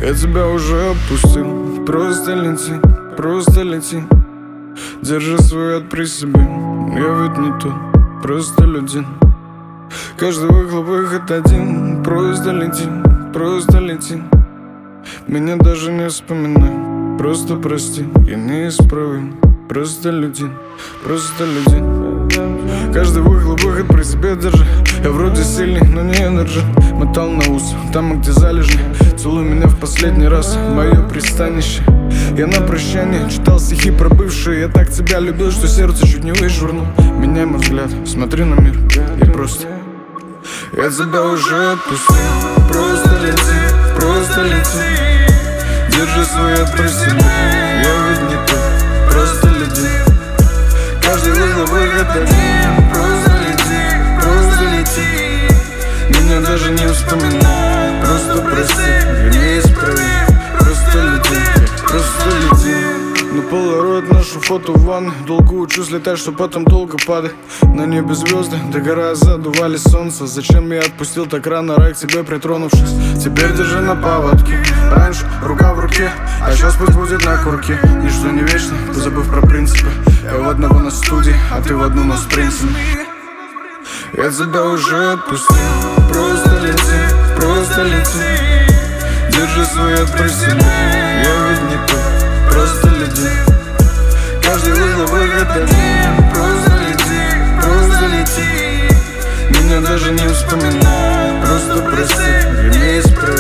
Я тебя уже отпустил. Просто лети, просто лети. Держи свой яд при себе. Я ведь не тот, просто людей. Каждый выход один. Просто лети, просто лети. Меня даже не вспоминай. Просто прости, я неисправим. Просто людей, просто людей. Каждый выход при себе держи. Я вроде сильный, но не энерджи. Мотал на ус, там где залежни. Целуй меня в последний раз, мое пристанище. Я на прощание читал стихи про бывшие. Я так тебя любил, что сердце чуть не вышвырнул. Меняй мой взгляд, смотри на мир и просто. Я тебя уже отпустил. Просто лети, просто лети. Держи свой яд при себе. Я ведь не тот, просто лети. Каждый выход один. Просто лети, просто лети. Меня даже не вспоминай. Просто прости, я неисправим. Просто лети, просто лети. На полароид нашу фото в ванной. Долго учусь летать, что потом долго падать. На небе звезды, догорая, задували солнце. Зачем я отпустил так рано рай к тебе притронувшись? Теперь держи на поводке. Раньше рука в руке, а сейчас пусть будет на курке. Ничто не вечно, позабыв про принципы. Я в одного на студии, а ты в одну, но с принципами. Я тебя уже отпустил. Просто лети, просто лети. Держи свой яд при себе. Я ведь не тот, просто лети. Каждый выход один. Просто лети, просто лети. Меня даже не вспоминай. Просто прости, я неисправим.